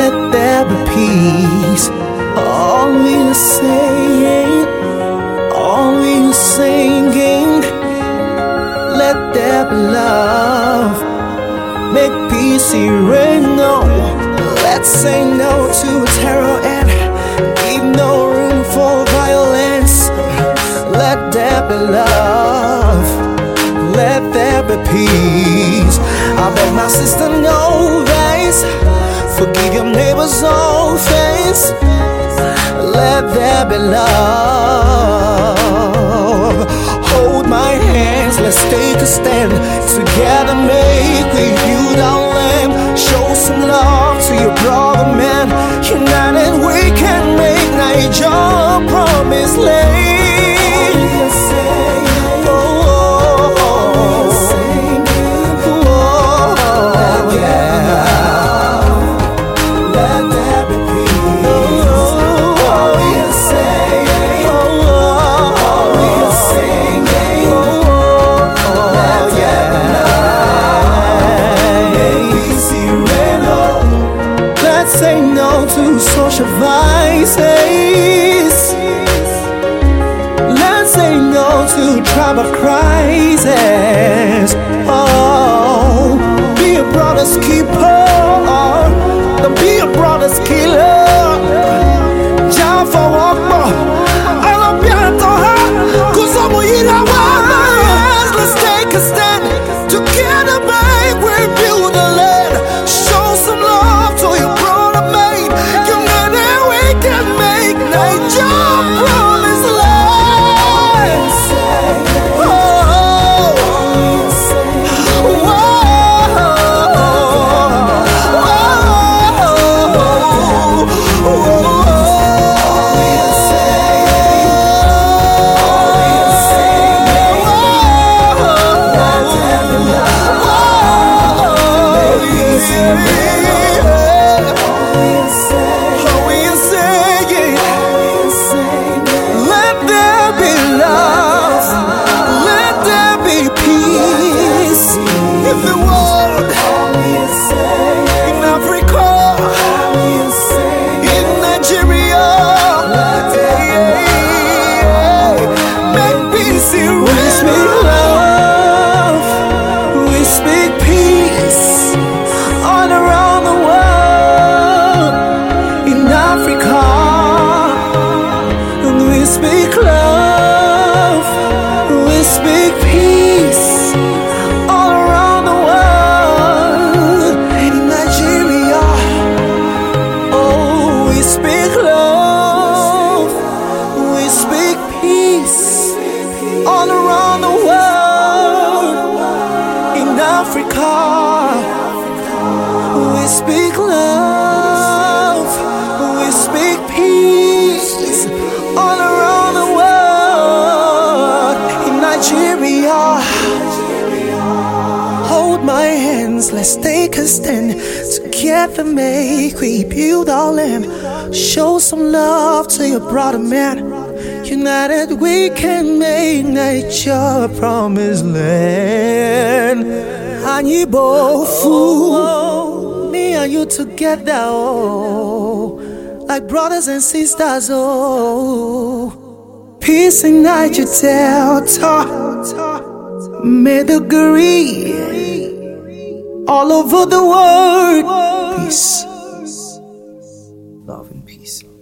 let there be peace. All we are saying, all we are singing, let there be love. Make peace reign, no. Let's say no to terror and leave no room for violence. Let there be love. Let there be peace. I beg my sister, no thanks. Forgive your neighbor's offense. Let there be love. Hold my hands, let's take a stand. Together make we build our land. Show some love to your brother man. United we can make Nigeria promised land. Say no to social vices. Let's say no to tribal crisis. Oh, be a brother's keeper. Don't be a brother's killer. Jah for walk, I love you to her. 'Cause I'm a yes, let's take a stand. Together, babe, we build a land. Show some love to your brother. We speak love, we speak peace all around the world. In Nigeria, oh, we speak love, we speak peace all around the world. In Africa, we speak love, we speak peace all around the world. In Nigeria, hold my hands, let's take a stand. Together make we build our land. Show some love to your brother man. United we can make nature a promised land. And you both, me and you together, oh, like brothers and sisters, oh. Peace in Niger Delta, Maiduguri, all over the world. Peace, love and peace.